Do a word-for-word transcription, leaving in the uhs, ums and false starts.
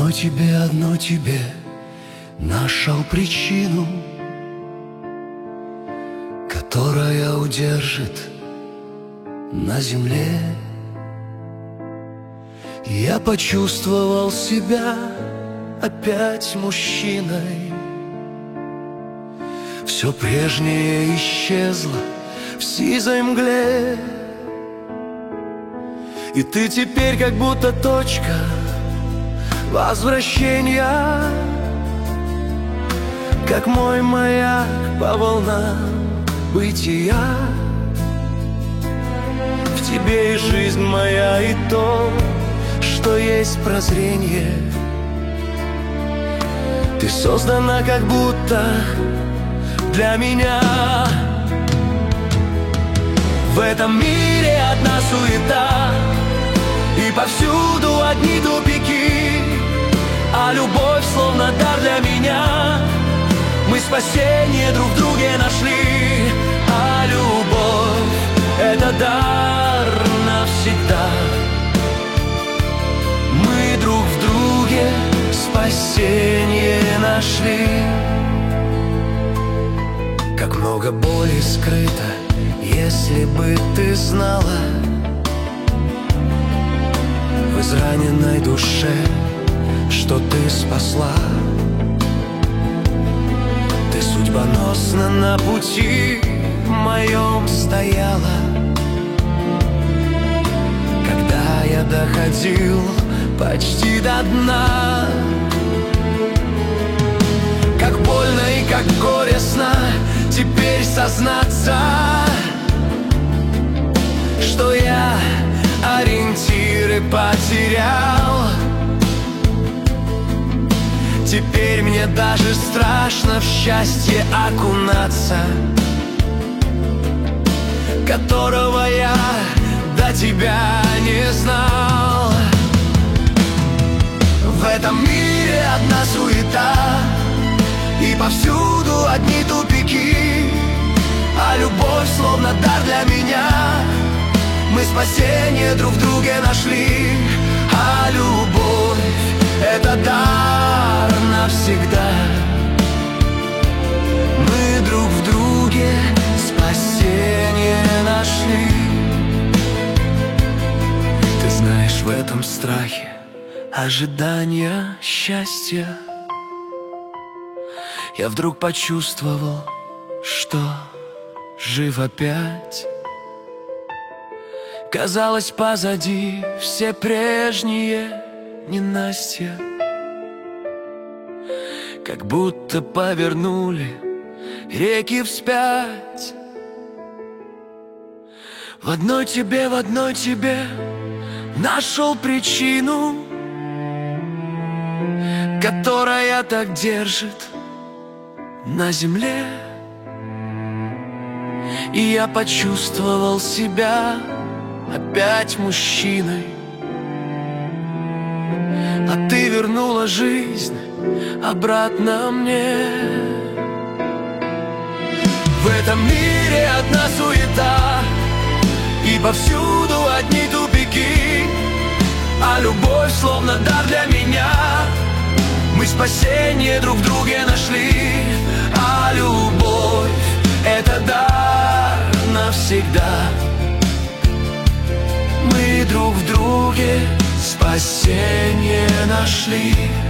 одной тебе, одной тебе нашел причину, которая удержит на земле. Я почувствовал себя опять мужчиной. Все прежнее исчезло в сизой мгле, и ты теперь как будто точка возвращения, как мой маяк по волнам бытия. В тебе и жизнь моя, и то, что есть прозрение. Ты создана как будто для меня. В этом мире одна суета, и повсюду одни тупики, а любовь словно дар для меня. Мы спасение друг в друге нашли, а любовь — это дар навсегда. Мы друг в друге спасение нашли. Как много боли скрыто, если бы ты знала, в израненной душе, что ты спасла. Ты судьбоносно на пути моем стояла, когда я доходил почти до дна. Как больно и как горестно теперь сознаться, что я ориентиры потерял. Теперь мне даже страшно в счастье окунаться, которого я до тебя не знал. В этом мире одна суета, и повсюду одни тупики, а любовь словно дар для меня. Мы спасение друг в друге нашли, а любовь — это дар навсегда. Мы друг в друге спасение нашли. Ты знаешь, в этом страхе ожидания счастья я вдруг почувствовал, что жив опять. Казалось, позади все прежние ненастья, как будто повернули реки вспять. В одной тебе, в одной тебе нашел причину, которая так держит на земле. И я почувствовал себя опять мужчиной, а ты вернула жизнь обратно мне. В этом мире одна суета, и повсюду одни тупики, а любовь словно дар для меня. Мы спасение друг в друге нашли, а любовь — это дар навсегда. Мы друг в друге спасение нашли.